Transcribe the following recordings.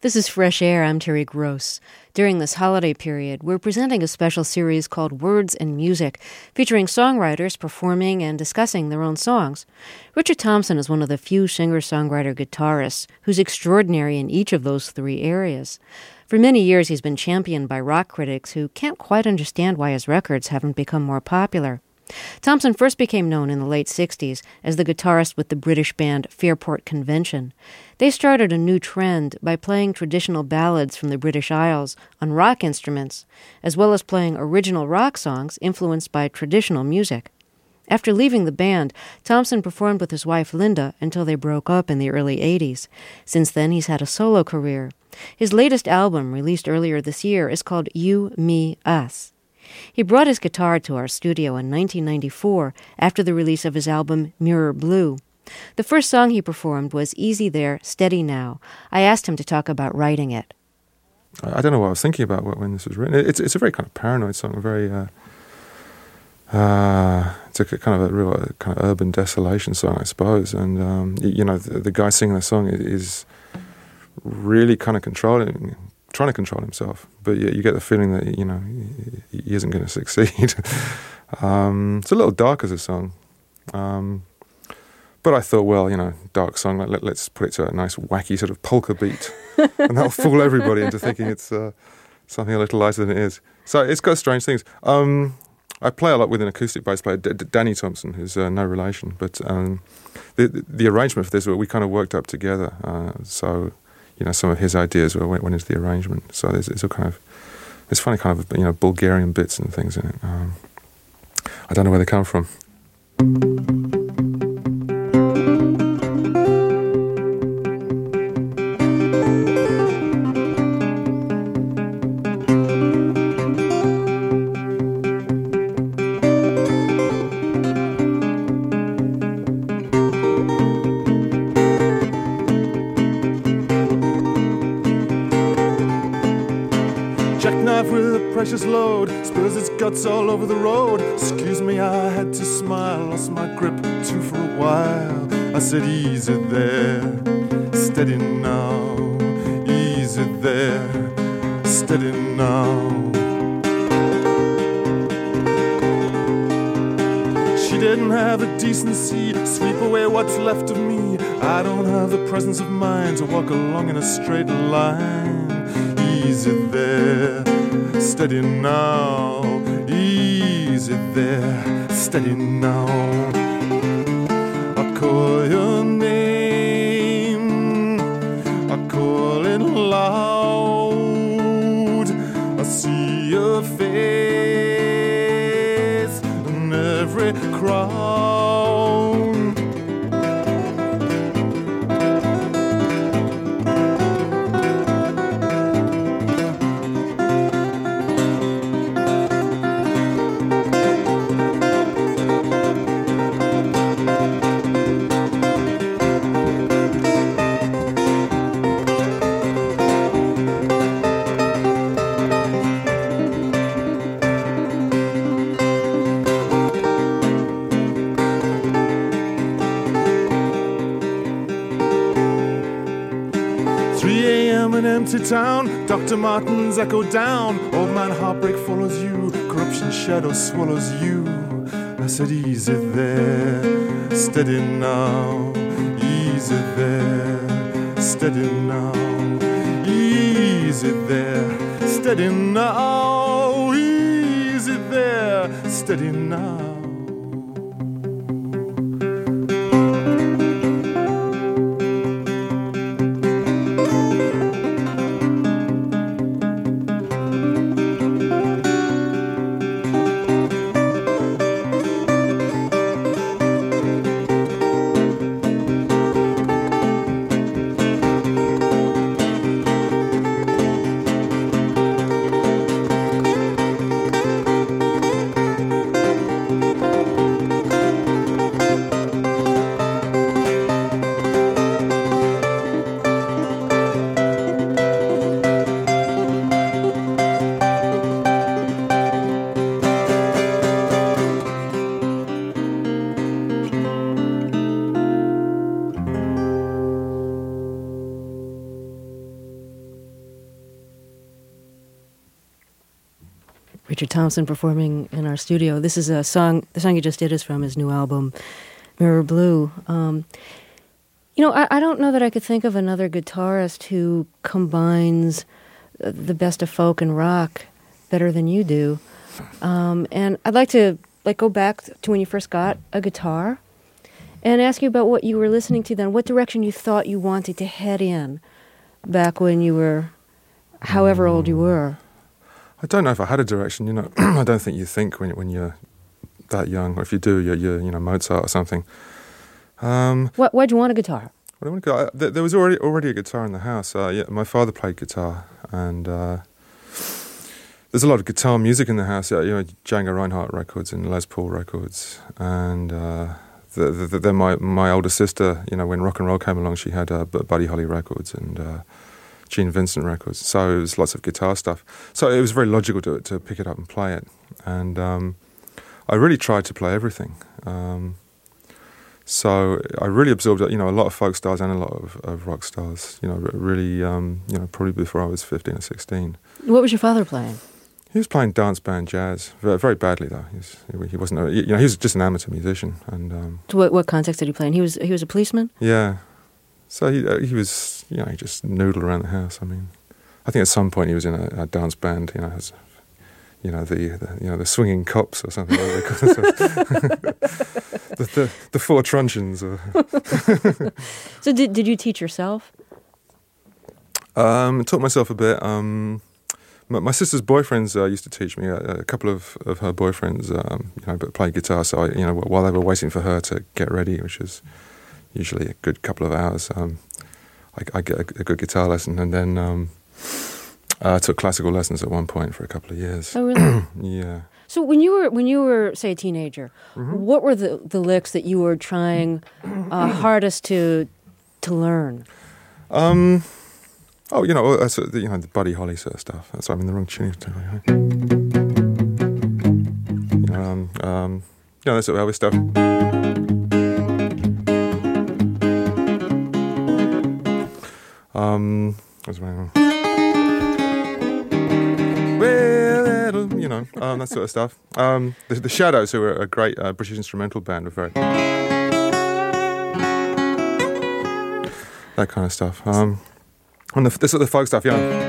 This is Fresh Air. I'm Terry Gross. During this holiday period, we're presenting a special series called Words and Music, featuring songwriters performing and discussing their own songs. Richard Thompson is one of the few singer-songwriter guitarists who's extraordinary in each of those three areas. For many years, he's been championed by rock critics who can't quite understand why his records haven't become more popular. Thompson first became known in the late 60s as the guitarist with the British band Fairport Convention. They started a new trend by playing traditional ballads from the British Isles on rock instruments, as well as playing original rock songs influenced by traditional music. After leaving the band, Thompson performed with his wife Linda until they broke up in the early 80s. Since then, he's had a solo career. His latest album, released earlier this year, is called You, Me, Us. He brought his guitar to our studio in 1994 after the release of his album Mirror Blue. The first song he performed was Easy There, Steady Now. I asked him to talk about writing it. I don't know what I was thinking about when this was written. It's a very kind of paranoid song, it's a kind of a real kind of urban desolation song, I suppose. And, the guy singing the song is really kind of trying to control himself, but you get the feeling that he isn't going to succeed. It's a little dark as a song, but I thought, well, dark song. Let's put it to a nice wacky sort of polka beat, and that'll fool everybody into thinking it's something a little lighter than it is. So it's got strange things. I play a lot with an acoustic bass player, Danny Thompson, who's no relation, but the arrangement for this, we kind of worked up together. So. Some of his ideas went into the arrangement. So there's all kind of, there's funny kind of, Bulgarian bits and things in it. I don't know where they come from. Jackknife with a precious load, spills its guts all over the road. Excuse me, I had to smile, lost my grip too for a while. I said, easy there, steady now. Easy there, steady now. She didn't have the decency to sweep away what's left of me. I don't have the presence of mind to walk along in a straight line. Easy there, steady now. Easy there, steady now. I call your name, I call it loud. I see your face in every crowd. Empty town, Dr. Martens echo down. Old man heartbreak follows you, corruption shadow swallows you. I said, easy there, steady now. Easy there, steady now. Easy there, steady now. Easy there, steady now. Richard Thompson performing in our studio. This is the song you just did is from his new album, Mirror Blue. I don't know that I could think of another guitarist who combines the best of folk and rock better than you do. And I'd like to go back to when you first got a guitar and ask you about what you were listening to then, what direction you thought you wanted to head in back when you were however old you were. I don't know if I had a direction. I don't think you think when you're that young, or if you do, you're Mozart or something. Why'd you want a guitar? There was already a guitar in the house. My father played guitar, and there's a lot of guitar music in the house. Django Reinhardt records and Les Paul records, and then my older sister, when rock and roll came along, she had Buddy Holly records and Gene Vincent records. So it was lots of guitar stuff. So it was very logical to pick it up and play it, and I really tried to play everything. So I really absorbed, a lot of folk styles and a lot of rock styles. Really, probably before I was 15 or 16. What was your father playing? He was playing dance band jazz, very badly though. He wasn't. He was just an amateur musician. And So what context did he play in? He was a policeman. Yeah. So he was, he just noodled around the house. I mean, I think at some point he was in a dance band. As, the swinging cops or something. the four truncheons. So did you teach yourself? Taught myself a bit. My sister's boyfriends used to teach me. A couple of her boyfriends, played guitar. So while they were waiting for her to get ready, which is usually a good couple of hours, I get a good guitar lesson, and then I took classical lessons at one point for a couple of years. Oh, really? Yeah. So when you were say a teenager, what were the licks that you were trying hardest to learn? The Buddy Holly sort of stuff. That's I'm in the wrong tuning. That sort of Elvis stuff. What's going on? That sort of stuff. The Shadows, who were a great British instrumental band, were very that kind of stuff. And the sort of folk stuff,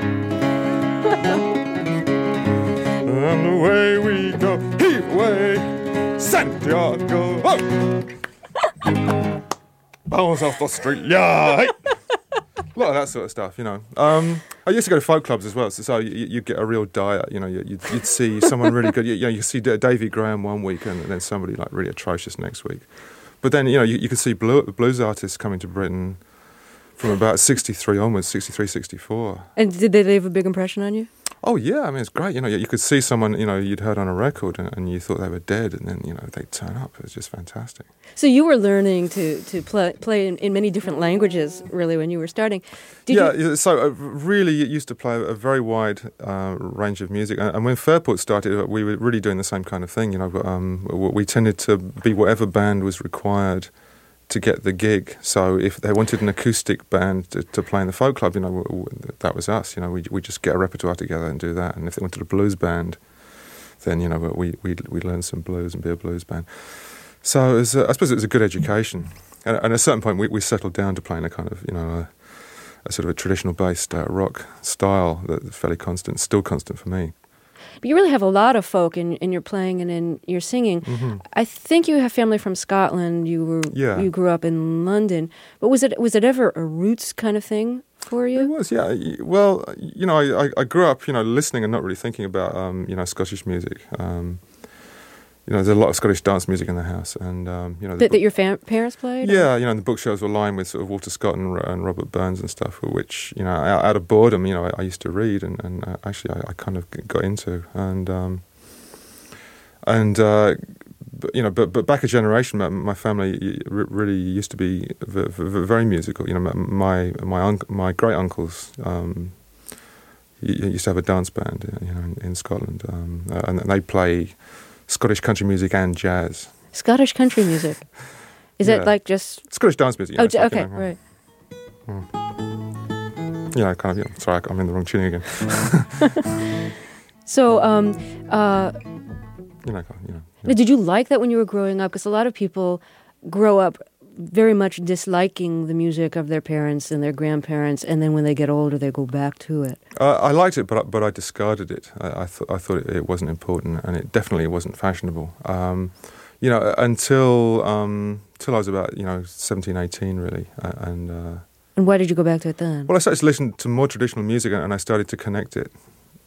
And away we go, heave away, Santiago. Oh! Bounce off the street, yeah. Hey. A lot of that sort of stuff, I used to go to folk clubs as well, so you get a real diet. You'd see someone really good. You see Davy Graham one week, and then somebody like really atrocious next week. But then you could see blues artists coming to Britain from about 63 onwards, 63, 64. And did they leave a big impression on you? Oh yeah, I mean it's great. You could see someone you'd heard on a record, and you thought they were dead, and then they'd turn up. It was just fantastic. So you were learning to play in many different languages, really, when you were starting. So really, it used to play a very wide range of music. And when Fairport started, we were really doing the same kind of thing. We tended to be whatever band was required to get the gig. So if they wanted an acoustic band to play in the folk club, that was us. We just get a repertoire together and do that. And if they wanted a blues band, then we learn some blues and be a blues band. So I suppose it was a good education. And at a certain point, we settled down to playing a kind of a sort of a traditional based rock style that's fairly constant, still constant for me. But you really have a lot of folk in your playing and in your singing. Mm-hmm. I think you have family from Scotland. You grew up in London. But was it ever a roots kind of thing for you? It was, yeah. Well, I grew up, listening and not really thinking about, Scottish music. There's a lot of Scottish dance music in the house, and that your parents played. Yeah, and the bookshelves were lined with sort of Walter Scott and Robert Burns and stuff, which out of boredom, I used to read, and actually I kind of got into, but back a generation, my family really used to be very musical. My great uncles used to have a dance band, in Scotland, and they play Scottish country music and jazz. Scottish country music? Is it like just... Scottish dance music. Oh, okay, right. Yeah, kind of, sorry, I'm in the wrong tuning again. So, You know. Now, did you like that when you were growing up? Because a lot of people grow up very much disliking the music of their parents and their grandparents, and then when they get older, they go back to it. I liked it, but I discarded it. I thought it wasn't important, and it definitely wasn't fashionable. Until I was about 17, 18, really, and why did you go back to it then? Well, I started to listen to more traditional music, and I started to connect it.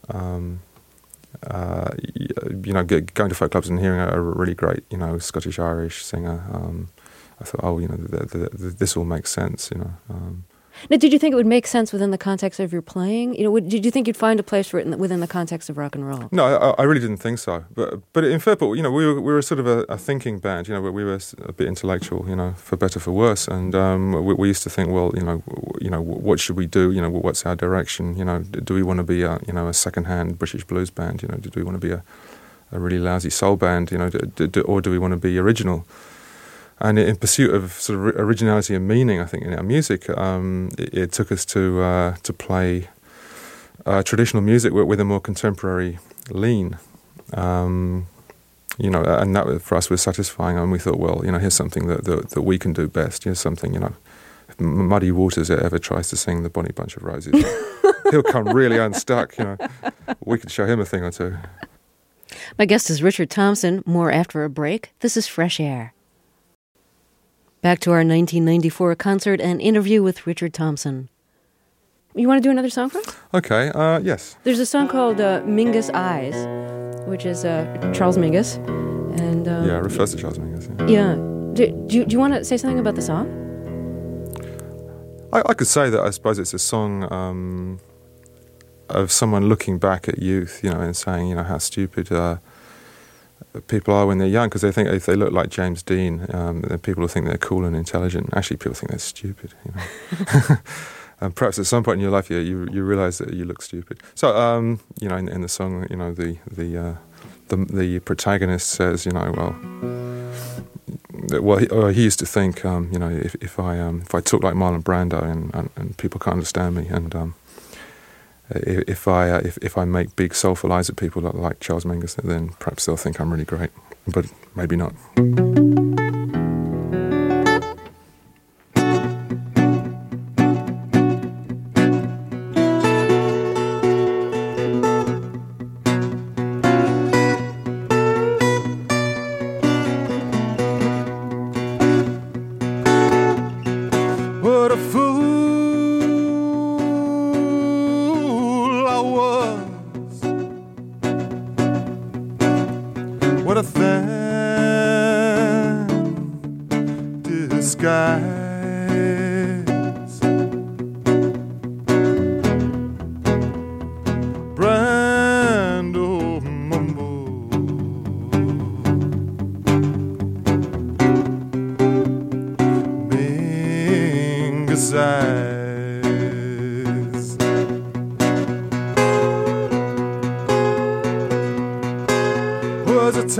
Going to folk clubs and hearing a really great, Scottish-Irish singer, I thought, this all makes sense, Now, did you think it would make sense within the context of your playing? Did you think you'd find a place for it within the context of rock and roll? No, I really didn't think so. But in Fairport, we were sort of a thinking band. We were a bit intellectual, for better, for worse. And we used to think, well, what should we do? What's our direction? Do we want to be a second-hand British blues band? Do we want to be a really lousy soul band? Or do we want to be original? And in pursuit of sort of originality and meaning, I think, in our music, it took us to play traditional music with a more contemporary lean. And that for us was satisfying. And we thought, well, here's something that we can do best. Here's something, if Muddy Waters ever tries to sing the Bonnie Bunch of Roses, he'll come really unstuck. We could show him a thing or two. My guest is Richard Thompson. More after a break. This is Fresh Air. Back to our 1994 concert and interview with Richard Thompson. You want to do another song for us? Okay, yes. There's a song called Mingus Eyes, which is Charles Mingus. And it refers to Charles Mingus. Yeah. Do you want to say something about the song? I could say that I suppose it's a song of someone looking back at youth, and saying, how stupid people are when they're young, because they think if they look like James Dean, then people will think they're cool and intelligent. Actually, people think they're stupid. And perhaps at some point in your life, you realise that you look stupid. So, in the song, the protagonist says, he used to think, if I talk like Marlon Brando and people can't understand me, and if I make big soulful eyes at people like Charles Mingus, then perhaps they'll think I'm really great, but maybe not. What a fool what a thin disguise. Brando mumble, Mingus eyes. Was a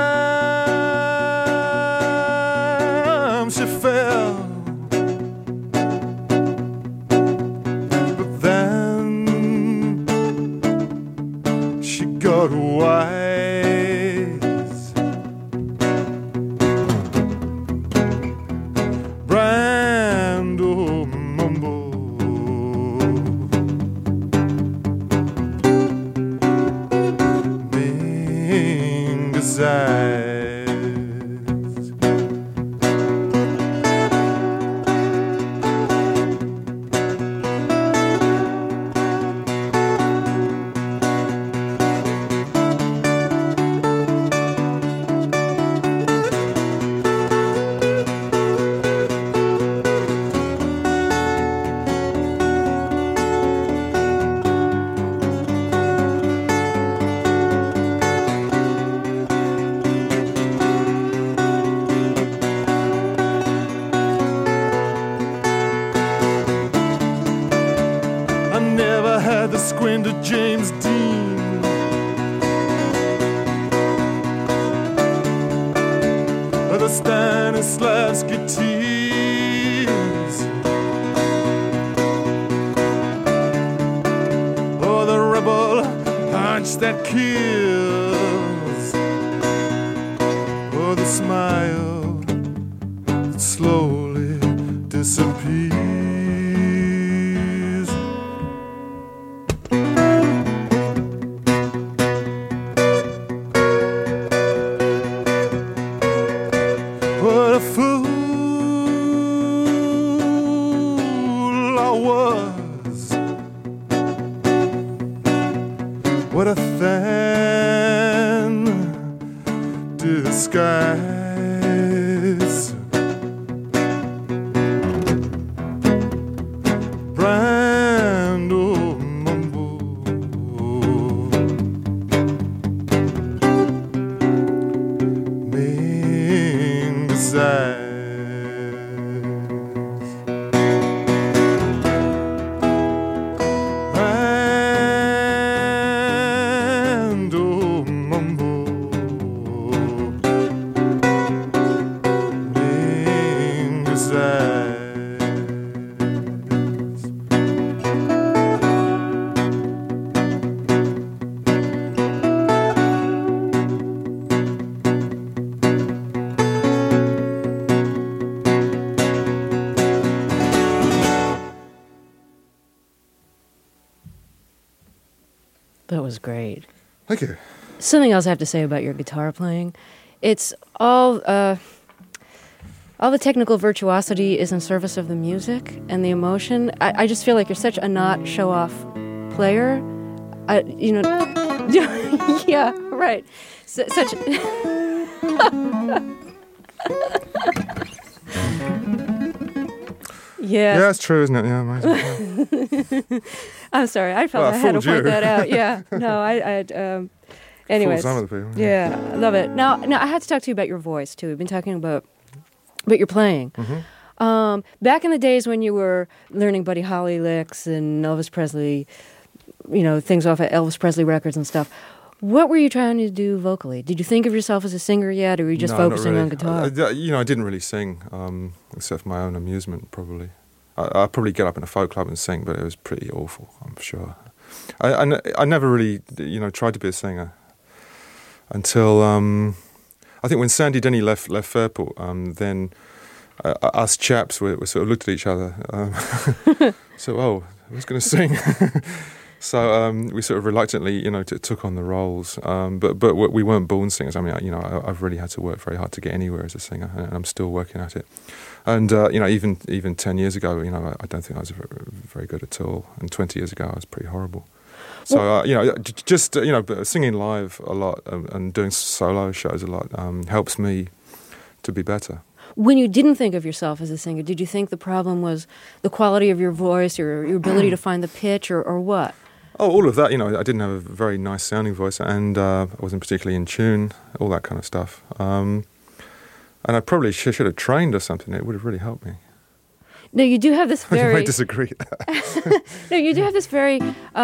time she fell, but then she got wise. Brando mumble, Mingus eyes. I never had the squint of James Dean. Or the Stanislavski tears. Or the rebel touch, that kiss, or the smile that slowly disappears. What a fool I was. What a thin disguise. Brando mumbo. Ming's eyes. Brando mumbo. Ming's eyes. That was great. Thank you. Something else I have to say about your guitar playing. It's all the technical virtuosity is in service of the music and the emotion. I just feel like you're such a not show-off player. Yeah, right. Such. Yeah. Yeah, it's true, isn't it? Yeah, amazing. I'm sorry. I felt Well, I I had to fooled point you. that out. Yeah. No, anyways. Some of the people. Yeah, I love it. Now, I had to talk to you about your voice too. We've been talking about your playing. Mm-hmm. Back in the days when you were learning Buddy Holly licks and Elvis Presley, things off of Elvis Presley records and stuff. What were you trying to do vocally? Did you think of yourself as a singer yet, or were you just No, not focusing really. on guitar? I didn't really sing, except for my own amusement, probably. I'd probably get up in a folk club and sing, but it was pretty awful, I'm sure. I never really, tried to be a singer until, I think when Sandy Denny left Fairport, then us chaps we sort of looked at each other. So, who's going to sing? So we sort of reluctantly, took on the roles. But we weren't born singers. I mean, I've really had to work very hard to get anywhere as a singer, and I'm still working at it. And even 10 years ago, I don't think I was very good at all. And 20 years ago, I was pretty horrible. So just singing live a lot and doing solo shows a lot helps me to be better. When you didn't think of yourself as a singer, did you think the problem was the quality of your voice or your ability to find the pitch or what? Oh, all of that. I didn't have a very nice sounding voice, and I wasn't particularly in tune, all that kind of stuff. And I probably should have trained or something. It would have really helped me. No, you do have this You very... might disagree. No, you do have this very,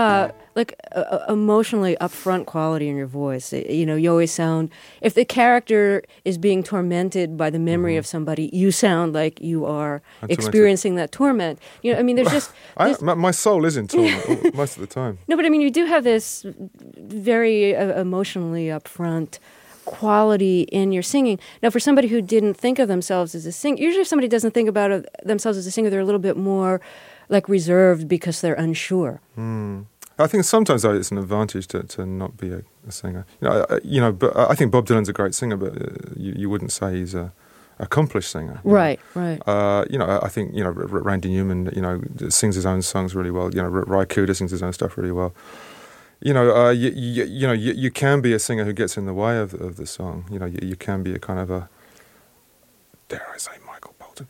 emotionally upfront quality in your voice. You always sound... If the character is being tormented by the memory of somebody, you sound like you are experiencing that torment. There's just... My soul is in torment most of the time. No, but you do have this very emotionally upfront quality in your singing. Now, for somebody who didn't think of themselves as a singer, usually if somebody doesn't think about themselves as a singer, they're a little bit more reserved because they're unsure. I think sometimes though it's an advantage to not be a singer. But I think Bob Dylan's a great singer, but you wouldn't say he's a accomplished singer. Right. I think Randy Newman sings his own songs really well. Ry Cooder sings his own stuff really well. You can be a singer who gets in the way of the song. You can be a kind of a, dare I say, Michael Bolton.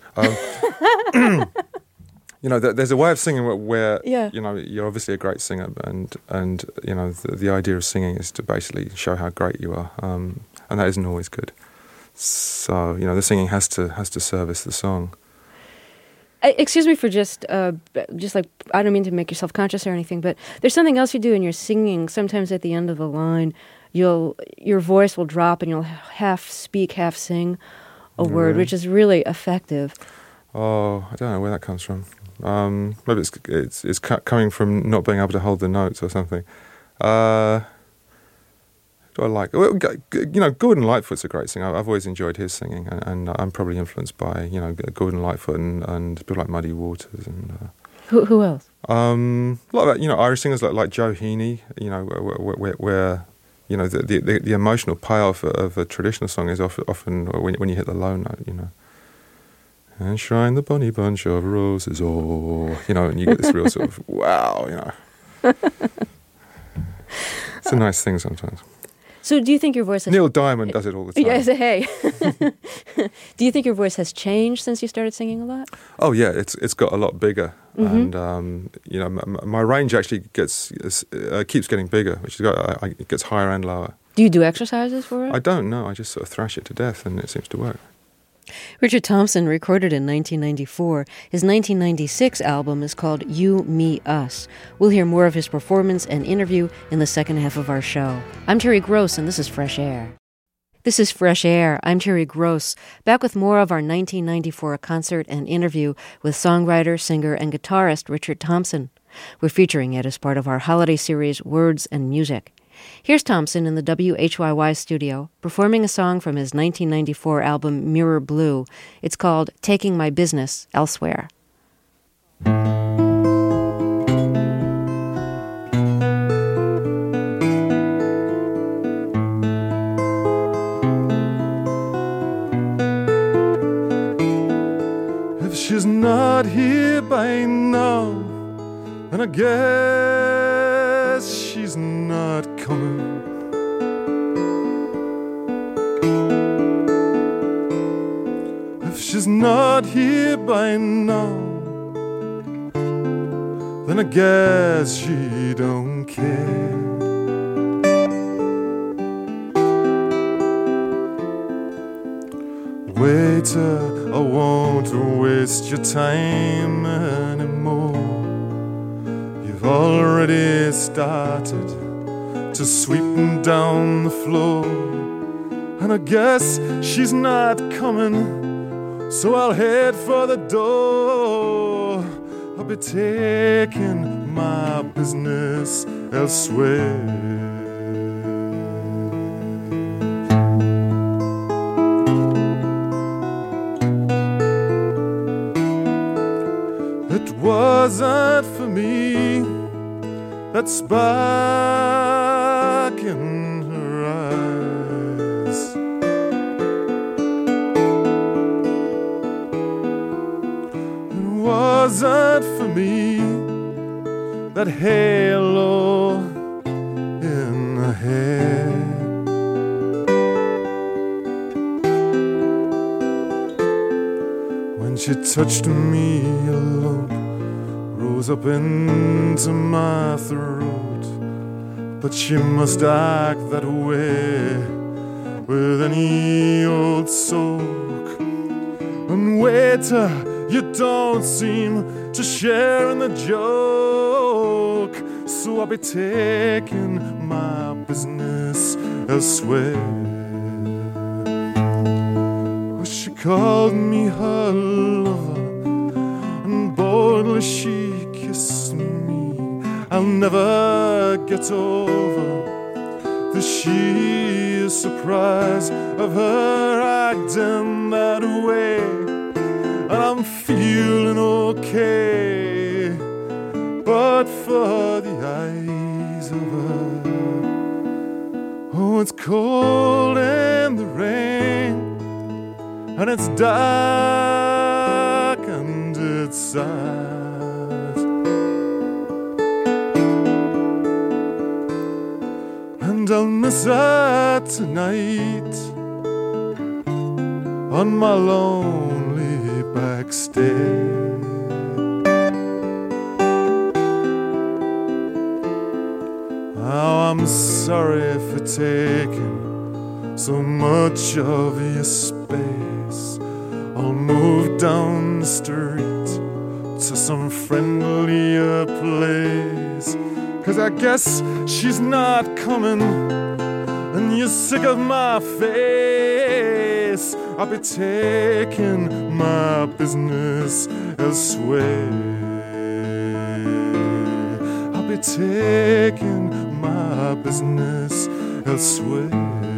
There's a way of singing where you're obviously a great singer, and the idea of singing is to basically show how great you are, and that isn't always good. So the singing has to service the song. Excuse me for just I don't mean to make you self-conscious or anything, but there's something else you do in your singing. Sometimes at the end of the line, your voice will drop and you'll half speak, half sing a word, which is really effective. Oh, I don't know where that comes from. Maybe it's coming from not being able to hold the notes or something. do I like? Well, Gordon Lightfoot's a great singer. I've always enjoyed his singing, and I'm probably influenced by Gordon Lightfoot and people like Muddy Waters and. Who else? A lot of Irish singers like Joe Heaney. Where the emotional payoff of a traditional song is often when you hit the low note. And shrine the bonny bunch of roses, and you get this real sort of wow. It's a nice thing sometimes. So do you think your voice has... Neil Diamond does it all the time. Yes, hey. Do you think your voice has changed since you started singing a lot? Oh, yeah, it's got a lot bigger. Mm-hmm. And, my range actually keeps getting bigger, which is it gets higher and lower. Do you do exercises for it? I don't know. I just sort of thrash it to death, and it seems to work. Richard Thompson recorded in 1994. His 1996 album is called You, Me, Us. We'll hear more of his performance and interview in the second half of our show. I'm Terry Gross, and this is Fresh Air. This is Fresh Air. I'm Terry Gross, back with more of our 1994 concert and interview with songwriter, singer, and guitarist Richard Thompson. We're featuring it as part of our holiday series, Words and Music. Here's Thompson in the WHYY studio, performing a song from his 1994 album Mirror Blue. It's called Taking My Business Elsewhere. If she's not here by now, then I guess she's not coming. If she's not here by now, then I guess she don't care. Waiter, I won't waste your time anymore. You've already started to sweep down the floor, and I guess she's not coming, so I'll head for the door. I'll be taking my business elsewhere. It wasn't for me, that spark in her eyes. It wasn't for me, that halo in her hair. When she touched me, a lump rose up into my throat. But she must act that way with any old soak. And waiter, you don't seem to share in the joke, so I'll be taking my business elsewhere. Well, she called me her lover, and boldly she kissed me. I'll never get over the sheer surprise of her acting that way. And I'm feeling okay, but for the eyes of her. Oh, it's cold in the rain, and it's dark and it's sad. And I'll miss her tonight on my lonely back stairs. Oh, I'm sorry for taking so much of your space. I'll move down the street to some friendlier place, 'cause I guess she's not coming, and you're sick of my face. I'll be taking my business elsewhere. I'll be taking my business elsewhere.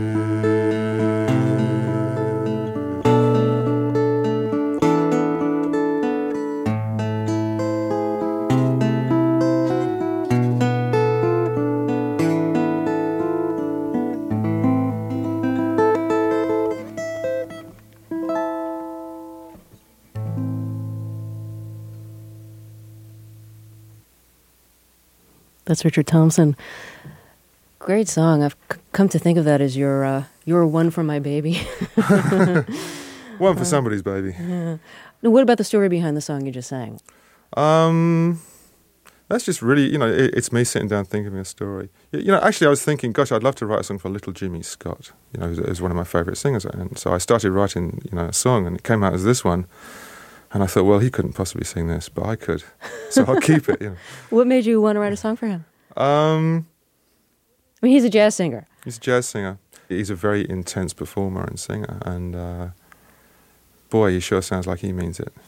That's Richard Thompson. Great song. I've come to think of that as your One for My Baby. One for somebody's baby. Yeah. Now, what about the story behind the song you just sang? That's just really, it's me sitting down thinking of a story. Actually, I was thinking, gosh, I'd love to write a song for Little Jimmy Scott, who's one of my favourite singers. And so I started writing, a song, and it came out as this one. And I thought, well, he couldn't possibly sing this, but I could. So I'll keep it. What made you want to write a song for him? I mean, he's a jazz singer. He's a jazz singer. He's a very intense performer and singer. And boy, he sure sounds like he means it.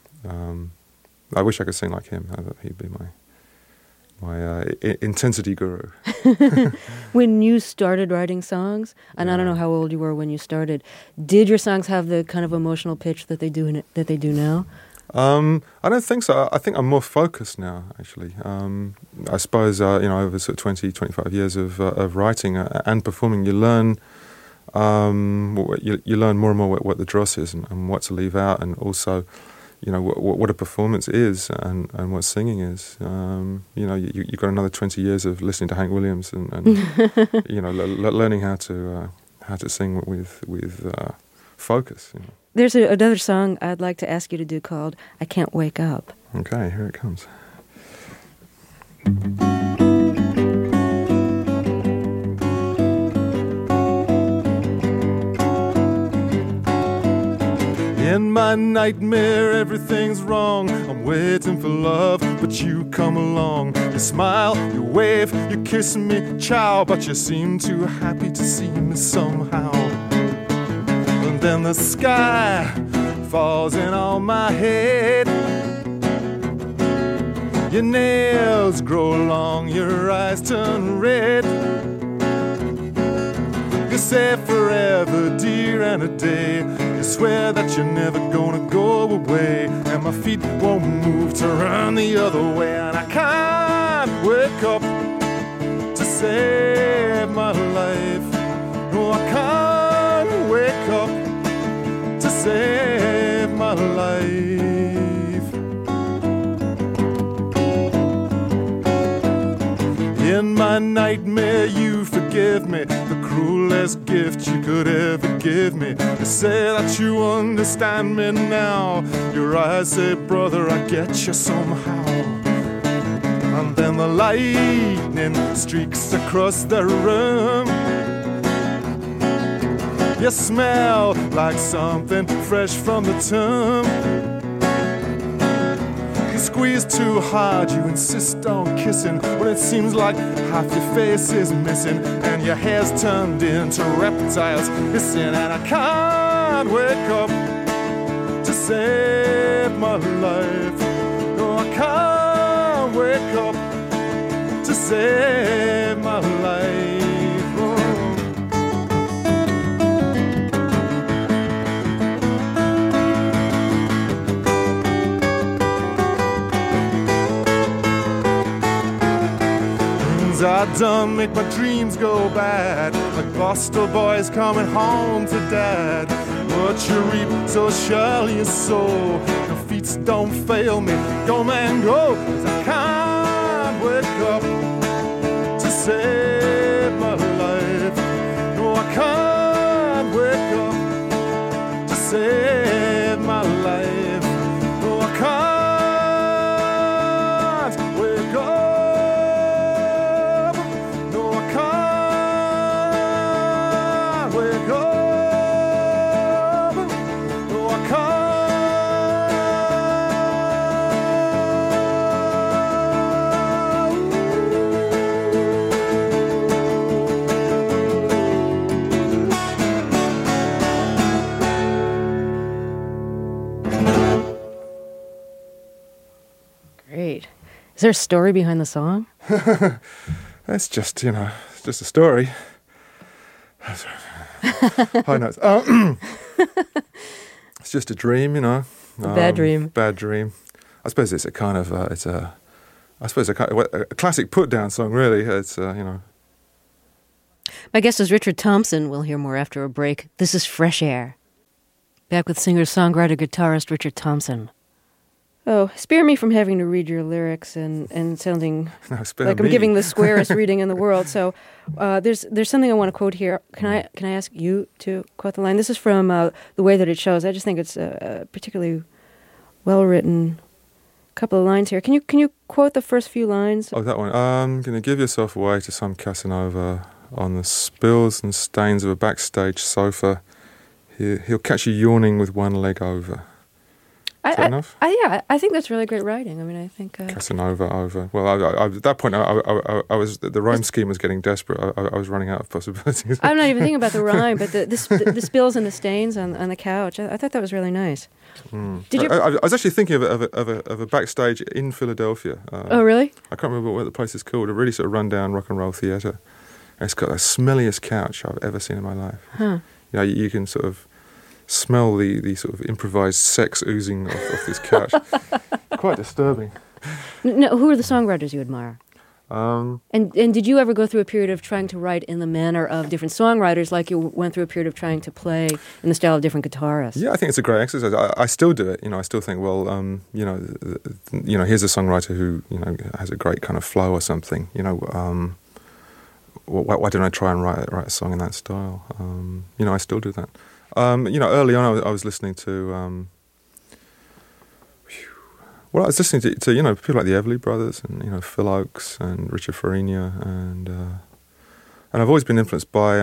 I wish I could sing like him. I thought he'd be my intensity guru. When you started writing songs, and I don't know how old you were when you started, did your songs have the kind of emotional pitch that they do now? I don't think so. I think I'm more focused now, actually. I suppose, over sort of 20, 25 years of writing and performing, you learn you learn more and more what the dross is and what to leave out, and also what a performance is and what singing is. You've got another 20 years of listening to Hank Williams and learning how to sing with focus. There's another song I'd like to ask you to do called "I Can't Wake Up." Okay, here it comes. In my nightmare, everything's wrong. I'm waiting for love, but you come along. You smile, you wave, you kiss me, ciao, but you seem too happy to see me somehow. And then the sky falls in on my head. Your nails grow long, your eyes turn red. You say forever, dear, and a day. You swear that you're never gonna go away, and my feet won't move to run the other way. And I can't wake up to save my life. No, I can't wake up to save my life. In my nightmare, you forgive me, the cruelest gift you could ever give me. You say that you understand me now. Your eyes say, brother, I get you somehow. And then the lightning streaks across the room. You smell like something fresh from the tomb. You squeeze too hard, you insist on kissing, when it seems like half your face is missing, and your hair's turned into reptiles hissing. And I can't wake up to save my life. No, I can't wake up to save my life. I done make my dreams go bad, like Boston boys coming home to dad. What you reap, so shall you sow. Your feet don't fail me, go man go, 'cause I can't wake up to save my life. No, I can't wake up to save my life. No, I can't wake up. Great. Is there a story behind the song? That's just, it's just a story. High notes. It's just a dream, you know. A bad dream. Bad dream. I suppose it's a kind of a classic put-down song, really. It's you know. My guest is Richard Thompson. We'll hear more after a break. This is Fresh Air. Back with singer-songwriter, guitarist Richard Thompson. Oh, spare me from having to read your lyrics and sounding like I'm giving the squarest reading in the world. So there's something I want to quote here. Can I ask you to quote the line? This is from The Way That It Shows. I just think it's a particularly well-written couple of lines here. Can you quote the first few lines? Oh, that one. Gonna give yourself away to some Casanova on the spills and stains of a backstage sofa. He'll catch you yawning with one leg over. Is that enough? I think that's really great writing. I mean, I think Casanova over. Well, I at that point, I was the rhyme scheme was getting desperate. I was running out of possibilities. I'm not even thinking about the rhyme, but the spills and the stains on the couch. I thought that was really nice. Did you? I was actually thinking of a backstage in Philadelphia. Oh, really? I can't remember what the place is called. A really sort of rundown rock and roll theatre. It's got the smelliest couch I've ever seen in my life. Huh. You know, you can sort of smell the sort of improvised sex oozing off this couch. Quite disturbing. No, who are the songwriters you admire? And did you ever go through a period of trying to write in the manner of different songwriters, like you went through a period of trying to play in the style of different guitarists? Yeah, I think it's a great exercise. I still do it. You know, I still think, well, you know, here's a songwriter who, you know, has a great kind of flow or something. You know, why don't I try and write a song in that style? You know, I still do that. You know, early on, I was listening to. Well, I was listening to you know people like the Everly Brothers and you know Phil Oakes and Richard Farina and I've always been influenced by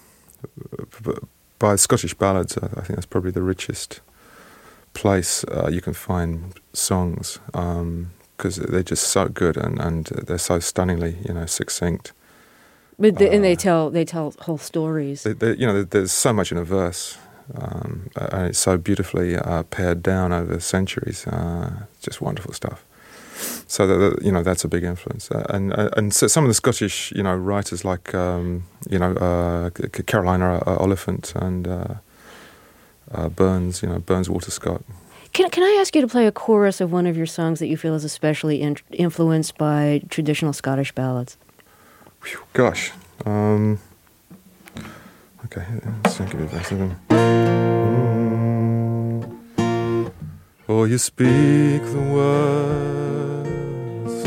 Scottish ballads. I think that's probably the richest place you can find songs because they're just so good and they're so stunningly you know succinct. But and they tell whole stories. You know, there's so much in a verse, and it's so beautifully pared down over centuries. Just wonderful stuff. So you know, that's a big influence. And so some of the Scottish, you know, writers like you know Carolina Oliphant and Burns, you know, Burns Walter Scott. Can I ask you to play a chorus of one of your songs that you feel is especially influenced by traditional Scottish ballads? Gosh. Okay, let's give it a second. Oh, you speak the words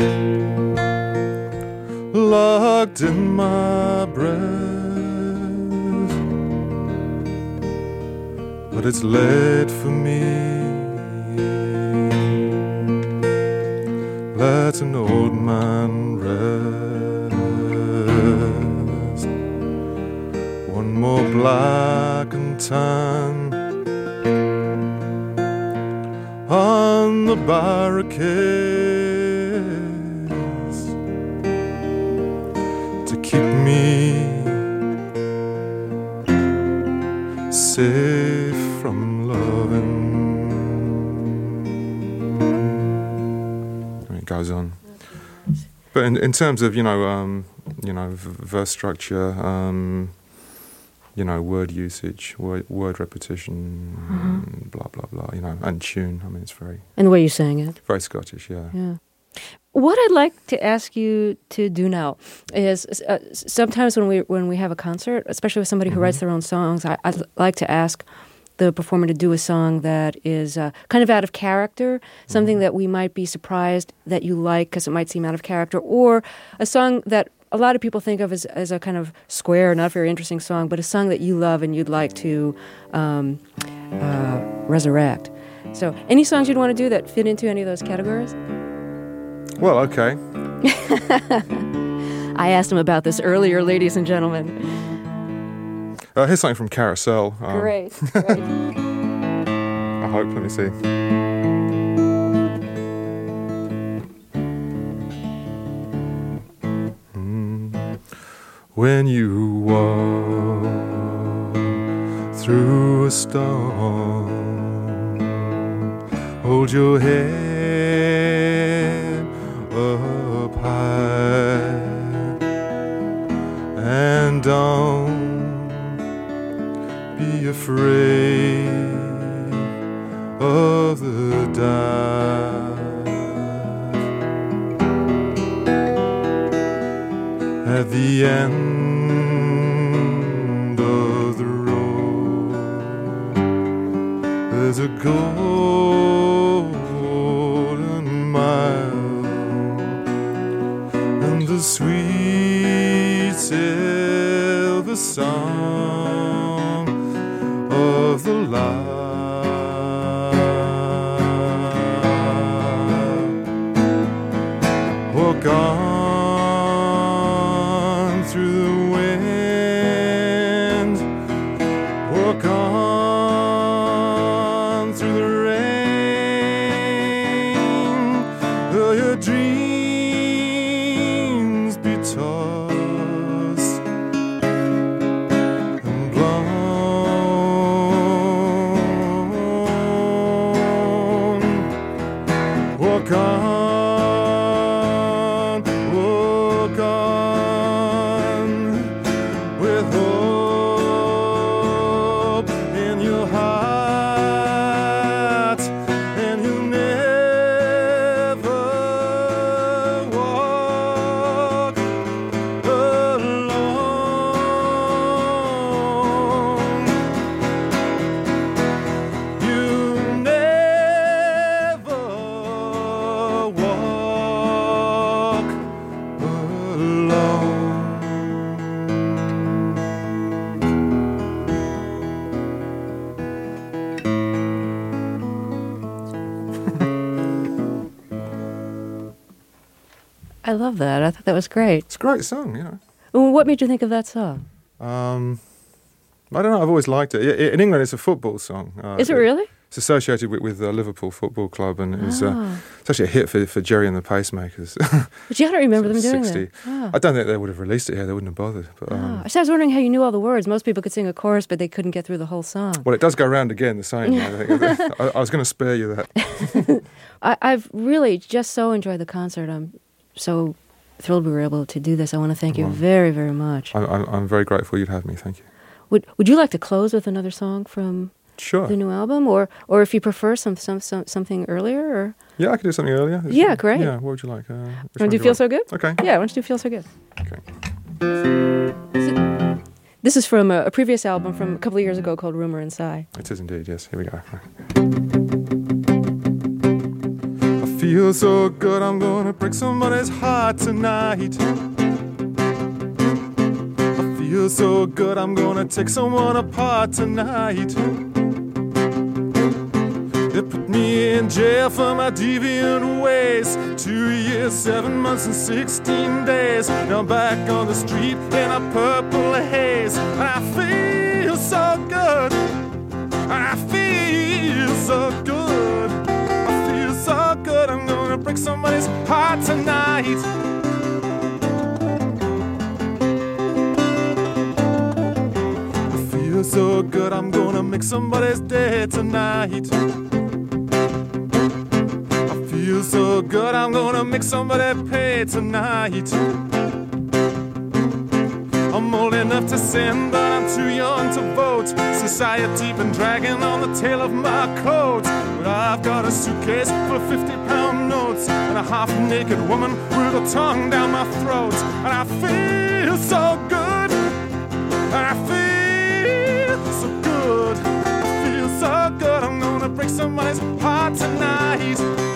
locked in my breath, but it's late for me. Let an old man rest. One more black and tan on the barricades to keep me safe from loving. And it goes on. But in terms of, you know, verse structure, you know, word usage, word repetition, blah, blah, blah, you know, and tune. I mean, it's very... And the way you sang it. Very Scottish, yeah. Yeah. What I'd like to ask you to do now is sometimes when we have a concert, especially with somebody who writes their own songs, I'd like to ask the performer to do a song that is kind of out of character, something that we might be surprised that you like because it might seem out of character, or a song that a lot of people think of as a kind of square, not very interesting song, but a song that you love and you'd like to resurrect. So any songs you'd want to do that fit into any of those categories? Well, okay. I asked him about this earlier, ladies and gentlemen. Here's something from Carousel. Great. I hope, let me see. When you walk through a storm, hold your head up high and don't afraid of the dark. At the end of the road, there's a golden mile, and the sweet silver song of the lark. Walk on through the wind, walk on through the rain, though your dreams be tossed and blown. Walk on. I love that. I thought that was great. It's a great song, you know. Well, what made you think of that song? I don't know. I've always liked it. In England, it's a football song. Is it really? It's associated with Liverpool Football Club, and it was it's actually a hit for Jerry and the Pacemakers. But you don't remember them doing 60. that. Oh. I don't think they would have released it here. They wouldn't have bothered. But, So I was wondering how you knew all the words. Most people could sing a chorus, but they couldn't get through the whole song. Well, it does go round again the same. I was going to spare you that. I've really just so enjoyed the concert. I'm so thrilled we were able to do this. I want to thank you very, very much. I'm very grateful you'd have me. Thank you. Would you like to close with another song from the new album, or if you prefer something earlier? Or yeah, I could do something earlier. Yeah, great. Yeah, what would you like? Want to do Feel So Good? Okay. Yeah, why don't you do Feel So Good? Okay. This is from a previous album from a couple of years ago called Rumor and Sigh. It is indeed. Yes. Here we go. I feel so good, I'm gonna break somebody's heart tonight. I feel so good, I'm gonna take someone apart tonight. They put me in jail for my deviant ways. 2 years, 7 months and 16 days. Now I'm back on the street in a purple haze. And I feel so good. I feel so good. I feel so good, I'm gonna break somebody's heart tonight. I feel so good, I'm gonna make somebody's day tonight. I feel so good, I'm gonna make somebody pay tonight. I'm old enough to sin, but I'm too young to vote. Society been dragging on the tail of my coat. But I've got a suitcase full of 50-pound notes and a half-naked woman with a tongue down my throat. And I feel so good. I feel so good. I feel so good. I'm gonna break somebody's heart tonight.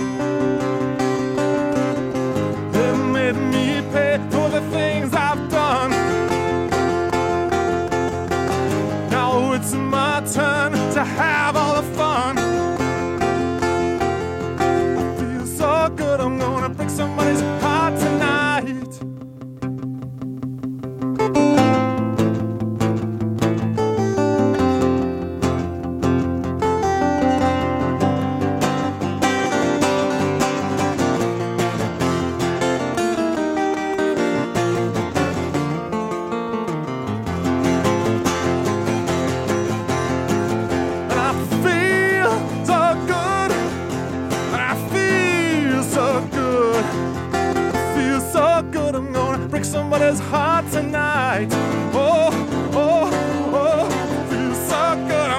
They made me pay for the things I've done. Now it's my turn to have all the fun. I feel so good, I'm gonna break somebody's heart tonight. Somebody's heart tonight. Oh, oh, oh, feels so good.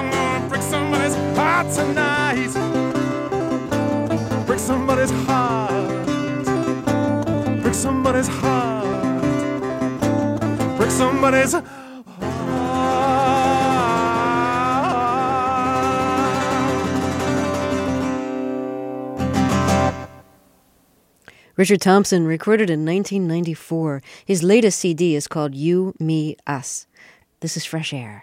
tonight. Break somebody's heart. Break somebody's heart. Break somebody's heart. Richard Thompson recorded in 1994. His latest CD is called You, Me, Us. This is Fresh Air.